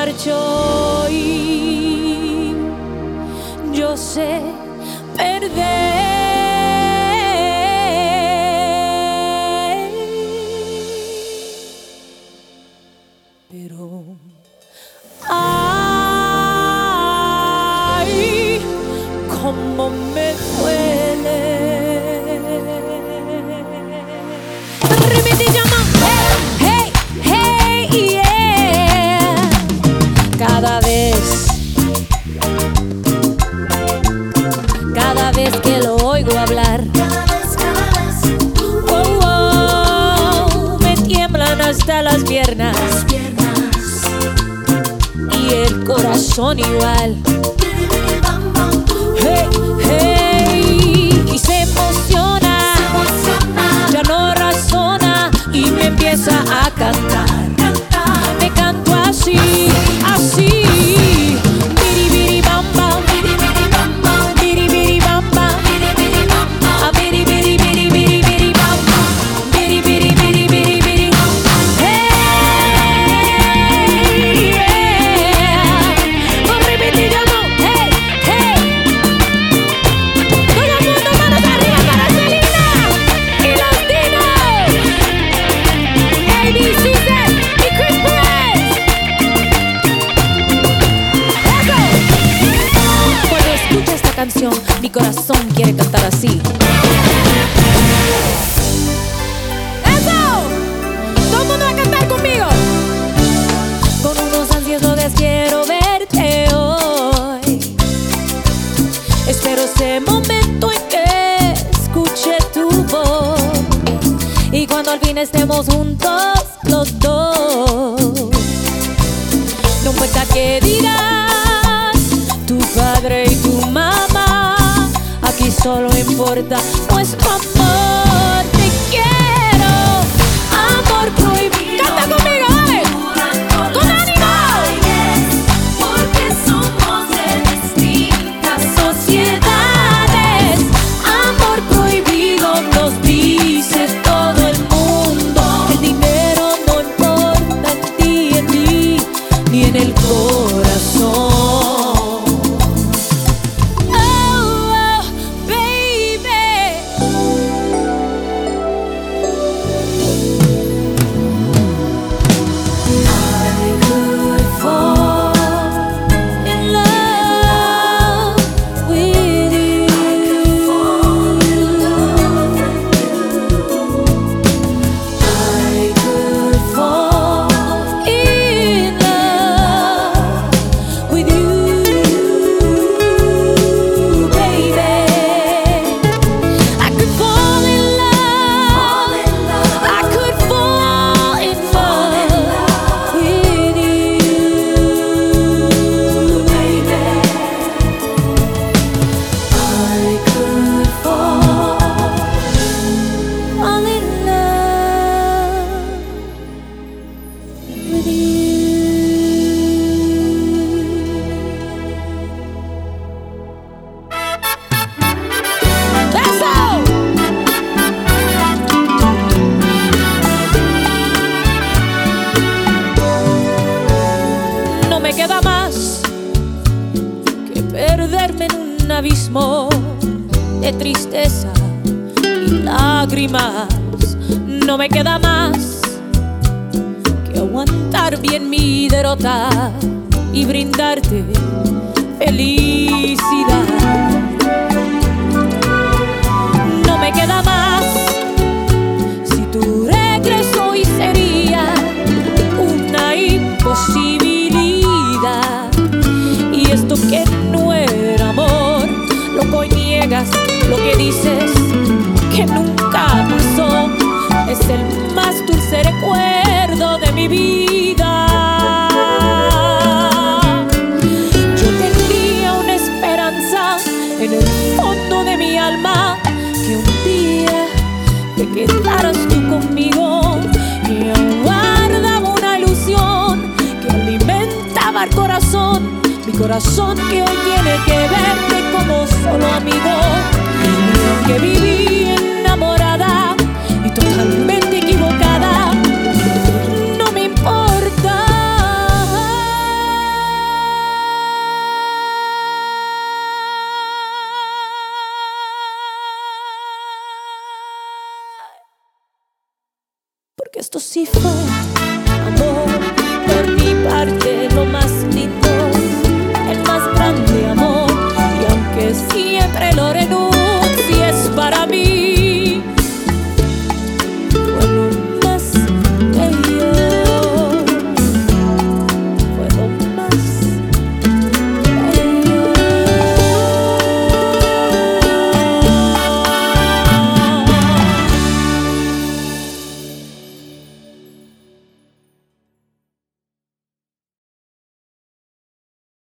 marcho y yo sé perder. Pero ay, cómo me duele. Hey, hey, yeah. Cada vez que lo oigo hablar, oh, oh, me tiemblan hasta las piernas y el corazón igual. Hey, hey, y se emociona, ya no razona y me empieza a cantar. Me canto así, así. Biri biri bam bam, biri biri bam bam, biri biri bam bam, biri biri bam bam, a biri biri biri biri biri bam bam, biri biri biri biri biri. Hey, yeah. Un repetidamo, hey, hey. Todo el mundo manos arriba para Selena y los Dinos, ABC y Chris Perez. ¡Eso! Cuando escucho esta canción, mi corazón quiere cantar así. ¡Eso! Todo el mundo va a cantar conmigo. Con unos ansiosos quiero verte hoy. Espero ese momento en que escuche tu voz y cuando al fin estemos juntos los dos. No importa qué dirás tu padre y tu mamá, aquí solo importa nuestro amor. Te quiero, amor prohibido. Canta conmigo, dale. Con ánimo. Porque somos de distintas sociedades. Amor prohibido nos dice todo el mundo. El dinero no importa en ti, ni en el corazón. Oh, oh, baby. I could fall in love with you. I could fall in love with you, baby. I could fall in love. I could fall in love with you, baby. I could fall in love with you. Eso. No me queda más que perderme en un abismo de tristeza y lágrimas. No me queda más que aguantar bien mi derrota y brindarte felicidad. No me queda más si tu regreso hoy sería una imposibilidad. Y esto que no era amor, loco, y niegas lo que dices que nunca pasó. Es el más dulce recuerdo de mi vida. Yo tenía una esperanza en el fondo de mi alma, que un día te quedaras tú conmigo, que guardaba una ilusión que alimentaba el corazón, mi corazón que hoy tiene que verte como solo amigo. Y aunque viví enamorada y totalmente equivocada, no me importa. sí fue amor por mi parte, lo más lindo, el más grande amor. Y aunque siempre lo